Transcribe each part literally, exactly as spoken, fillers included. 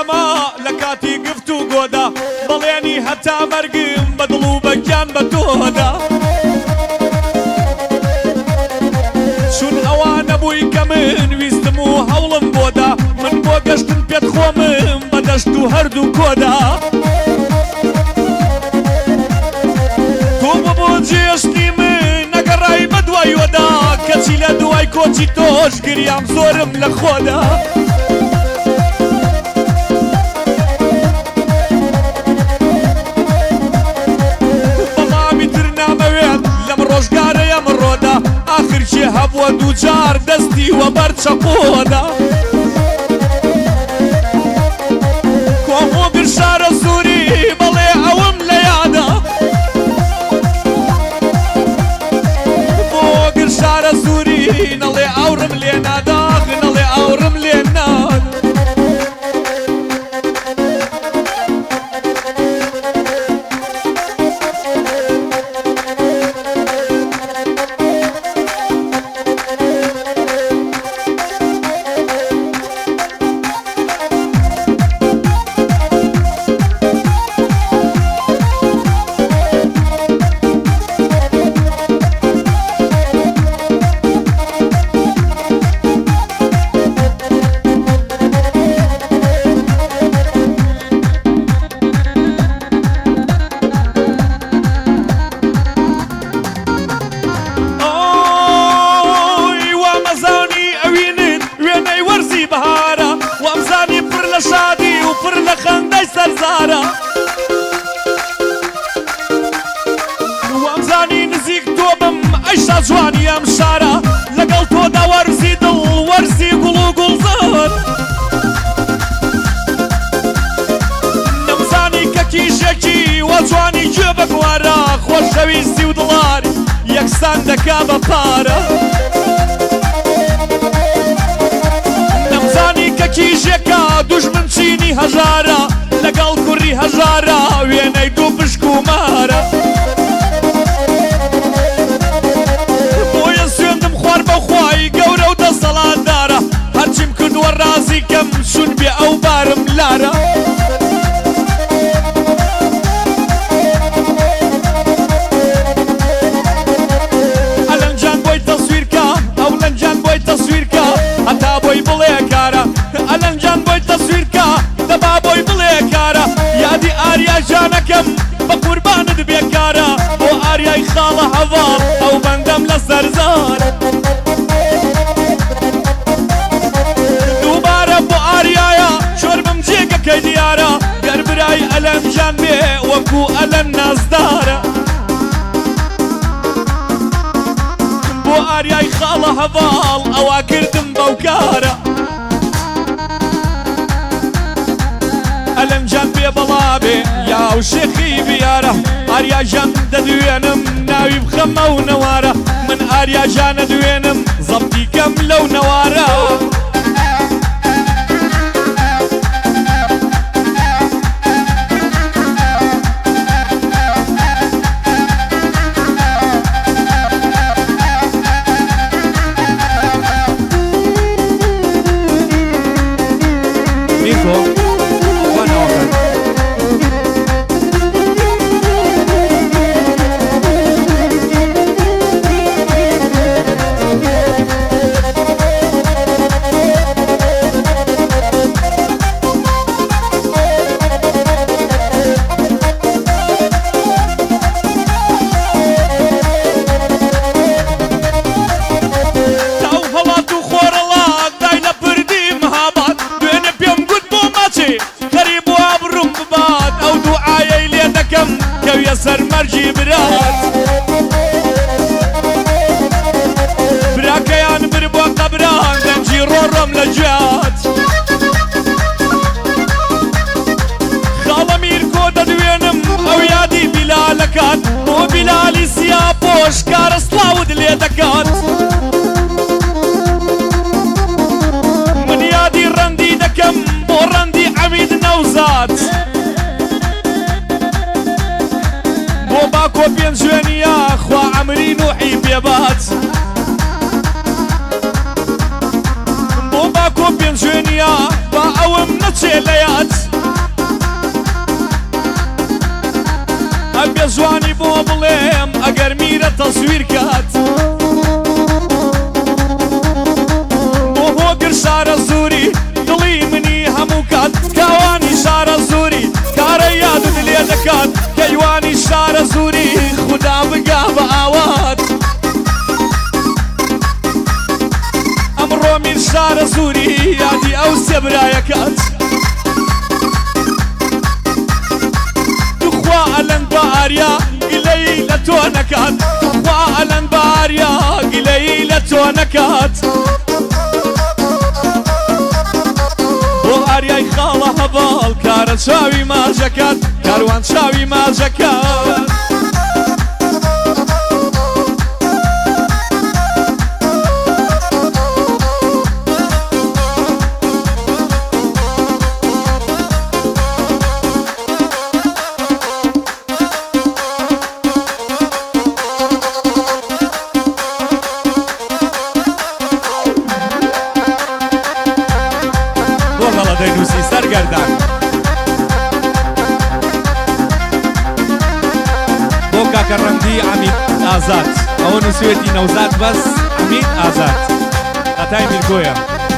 دەما لە کاتی گفت و گۆدا بەڵێنی هەتا مەرگم بە دڵ و بەگیان بە تۆدا چون ئەوانە بووی کە من ویستم و هەوڵم بۆدا من بۆ گەشتن پێت خۆمم بە دەشت و هەردوو کۆدا تۆ بە بۆ جێشتی من نەگەڕای بە دوای وەدا کەچی لە دوای کۆچی تۆش گریام زۆرم لە خۆدا بەڵامی تر نامەوێت لەم ڕۆژگارەیە مڕۆدا ئاخر چێ هەبووە دووجار دەستی وە بەر چەقۆدا کۆمۆگر شارە سووری بەڵێ ئەوم لە یادا بۆگر شارە سووری نەڵێ ئەوڕم لێ ناداغ نەڵێ ئەوڕم لێ ناد وامزانی نزیک تۆ بم ئەیشا جوانی ئەم شارە لەگەڵ تۆدا وەرزی دڵ وەرزی گوڵ و گوڵزار نەمزانی کە کیژێکی وە جوانی گوێ بە گوارە خۆشەویستی و دڵار یەکسان دەکا بە پارە نەمزانی کە کیژێکە دوژمن چینی هەژارە لەگەڵ کوڕی هەژارە وێنەی دوو پشک و مارە بۆیە سوێندم خوار بەخوای گەورە و دەسەڵاتدارە هەرچیم کردووە ڕازی کەم چون بێ ئەو بارم لارە ئەلەنجان بۆی تەسویرکە ئەو لەنجان بۆی تەسویرکە هەتا بۆی بڵێ کارە ئەلەنجان بۆی تەسویرکە دەبا بۆی بڵێ کارە یادی ئاریا جانەکەم بە قوربانت بێکارە بۆ ئاریای خاڵە هەواڵ ئەو بەندەم لە سەرزارە دووبارە بۆ ئاریایە شۆربم جێگەکەی دیارە گەر برای ئەلەنجان بێ وەکو ئەلەن نازدارە بۆ ئاریای خاڵە هەواڵ ئەوا کردم بەو کارە ئەلەنجان بێ بەڵا بێ یاو شێخی بیارە ئاریاژان دەدوێنم ناوی بخەمە و نەوارە من ئاریاژانە دوێنم زەبتی کەم لەو نەوارە سەرمەرجی برات براکەیان بر بۆ قەبران دەنجی ڕۆڕۆم لە جوات خاڵە میرکۆ دەدوێنم ئەو یادی بیلالەکات بۆ بیلالی سیا پۆش کارە سڵاوت لێ دەکات من یادی ڕەندی دەکەم بۆ ڕەندی عەمید نەوزات باکۆ پێم جوێنیە خوا عەمری نوحی پێبات بۆ باکۆ پێم جوێنیە با ئەوم وەرچێ لە یاد ئەبێ جوانی بۆ بڵێم ئەگەر میرە تەسویر کات بۆ هۆگر شارە زووری دڵی منی هەموو کات کاوانی شارە زووری کارە یادت لێ دەکات کەیوانی شارە زووری خودا بگا بە ئاوات ئەمڕۆ میر شارە زووری یادی ئەو سێبرایەکات تخوا ئەلەن بە ئاریا گلەی لە تۆ نەکات تخوا ئەلەن بە ئاریا گلەی لە تۆ نەکات بۆ ئاریای خاڵە هەباڵ کارە چاوی ماژەکات کاروان چاوی ماژەکات دەینووسی سەرگەردان بۆ کاکە ڕەندی عەمید ئازاد ئەوە نووسێتی نەوزاد بەس عەمید ئازاد هەتای میرگۆیە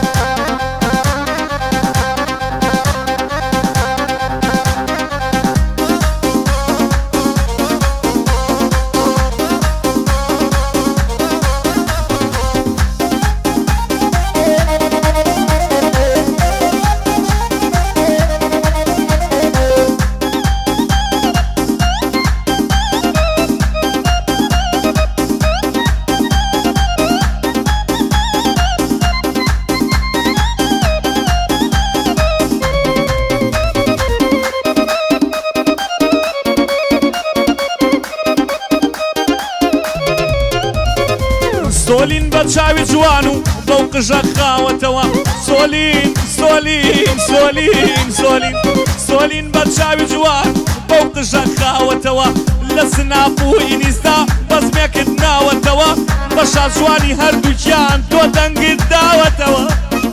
سۆلین بە چاوی جوان و بەو قژە خاوەتەوە سۆلین سۆلین سۆلین سۆلین سۆلین بە چاوی جوان بەو قژە خاوەتەوە لە سناپ و ئینیستا بەزمێکت ناوەتەوە بە شاجوانی هەردووکیان تۆ دەنگت داوەتەوە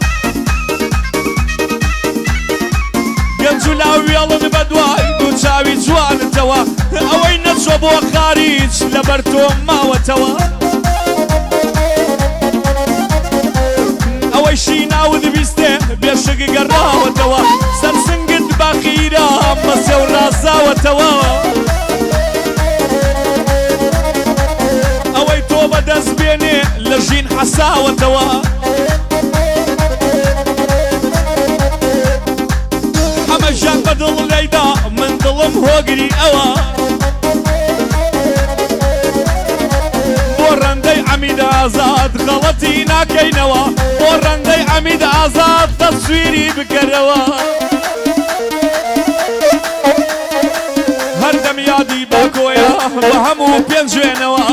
گەنج و لاوێڵن بە دوای دوو چاوی جوانتەوە ئەوەی نەچۆ بۆ خاریج لەبەر تۆ ماوەتەوە ئەوەیشی ناود بیستێ بێشەگی گەڕاوەتەوە سەرسنگت باخیرە مەسێ و ڕازاوەتەوە ئەوەی تۆ بەدەست بێنێ لە ژین حەساوەتەوە هەمەژان بە دڵ لەیدا من دڵم هۆگری ئەوە بۆ ڕەندەی عەمید ئازاد غەڵەتی ناکەینەوە بۆ ڕەندەی عەمید ئازاد تەسویری بکەرەوە هەردەم یادی باکۆیە بە هەموو پێنجوێنەوە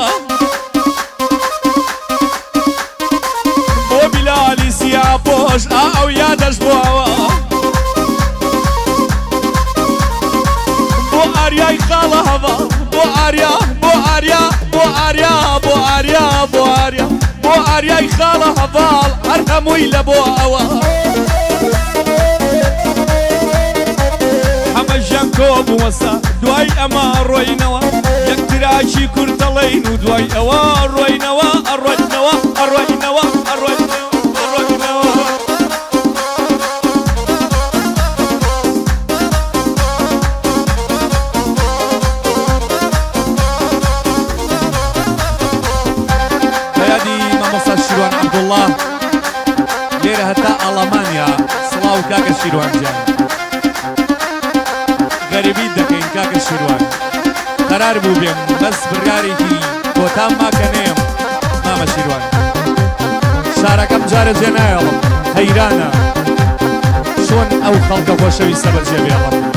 بۆ بیلالی سیاپۆش ئا ئەو یادەش بۆەوە بۆ ئاریای خاڵە هەڤە بۆ ئاریا بۆ ئاریا بۆ ئاریا بۆ ئاریا بۆ ئاریا بۆ ئاریای خاڵە هەڤاڵ هەر هەمووی لە بۆ ئەوە هەمەژیان کۆ بووەسە دوای ئەمە ڕۆینەوە یەکتراکی کورتەڵین و دوای ئەوە ڕۆینەوە ئەڕۆینەوە ئەڕۆینەوە ئەڕۆینەوە ئەڕۆینەوە شیروان عەبدوڵڵا لێرە هەتا ئەڵەمانیا سڵاو کاکە شیروان جان غەریبیت دەکەین کاکە شیروان قەرار بوو بێم بەس بڕیارێکی بۆتان ماکەنێم مامە شیروان شارەکەم جارە جێ نایەڵم حەیرانە چۆن ئەو خەڵکە خۆشەویستە بەجێ بێڵم